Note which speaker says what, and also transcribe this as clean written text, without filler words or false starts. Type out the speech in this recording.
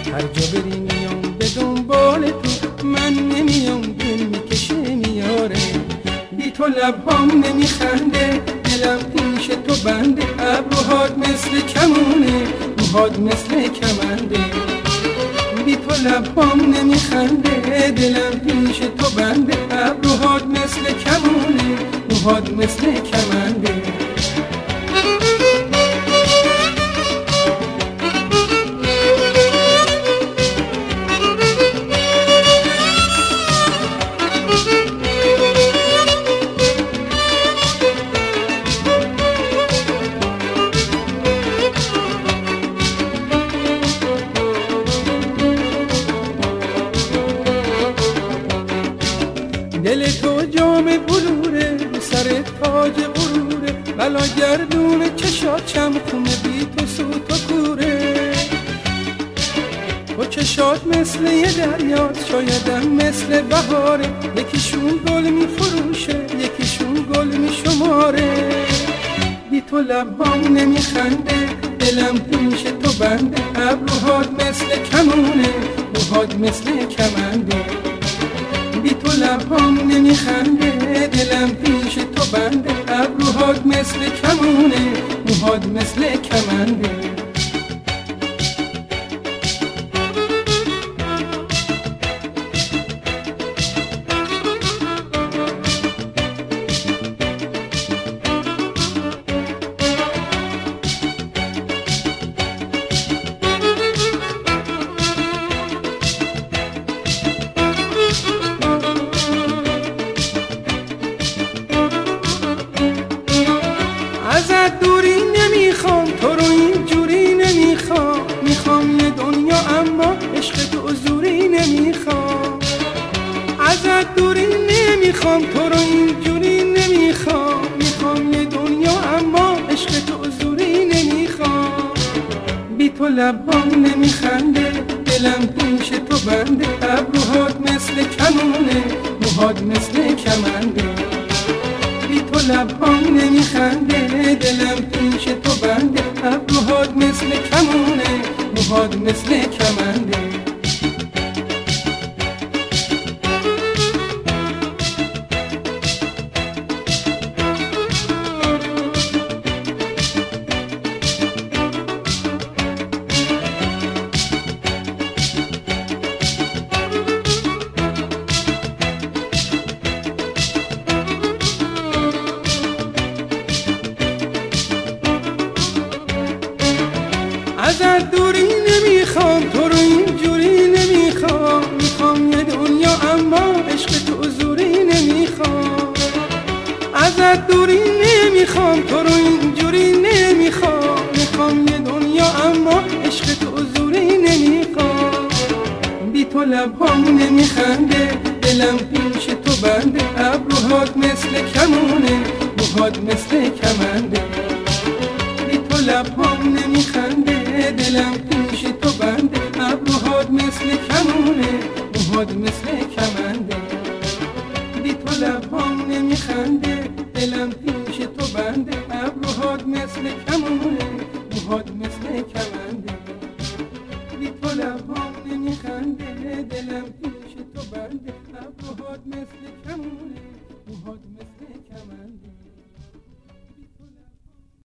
Speaker 1: هر جا بری میام به دنبال تو، من نمیام دل میکشه میاره. بی تو لبهام نمیخنده، دلم پیش تو بنده. ابروهات مثل کمونه، موهات مثل کمنده. بی تو لبهام نمیخنده، دلم پیش تو بنده. ابروهات مثل کمونه، موهات مثل کمنده. دل تو جام بلوره، رو سر تاج غروره. بلا گردون چشات چمخونه، بی تو سوت و کوره. تو چشات مثل یه دریاست، شایدم مثل بهاره. یکیشون گل میفروشه، یکیشون گل میشماره. بی تو لبهام نمیخنده، دلم پیش تو بنده. ابروهات مثل کمونه، موهات مثل کمنده. بی تو لبهام نمیخنده، دلم پیش تو بنده. ابروهات مثل کمونه، موهات مثل کمنده. ازت دوری نمیخوام، تو رو اینجوری نمیخوام. میخوام یه دنیا اما عشق تو زوری نمیخوام. ازت دوری نمیخوام، تو رو اینجوری نمیخوام. میخوام یه دنیا اما عشق تو زوری نمیخوام. بی تو لبهام نمیخنده، دلم پیش تو بنده. ابروهات مثل کمونه، موهات مثل کمنده. بی تو لبهام نمیخنده، دلم پیش تو بنده. ابروهات مثل کمونه، موهات مثل کمنده. ازت دوری نمیخوام، تو رو اینجوری نمیخوام. میخوام یه دنیا اما عشق تو زوری نمیخوام. ازت دوری نمیخوام، تو رو اینجوری نمیخوام. میخوام یه دنیا اما عشق تو زوری نمیخوام. بی تو لبهام نمیخنده، دلم پیش تو بنده. ابروهات مثل کمونه، موهات مثل کمنده. بی تو لبهام نمیخنده، دلم پیش تو بنده. ابروهات مثل کمونه، موهات مثل کمنده. بی تو لبهام نمیخنده، دلم پیش تو بنده. ابروهات مثل کمونه، موهات مثل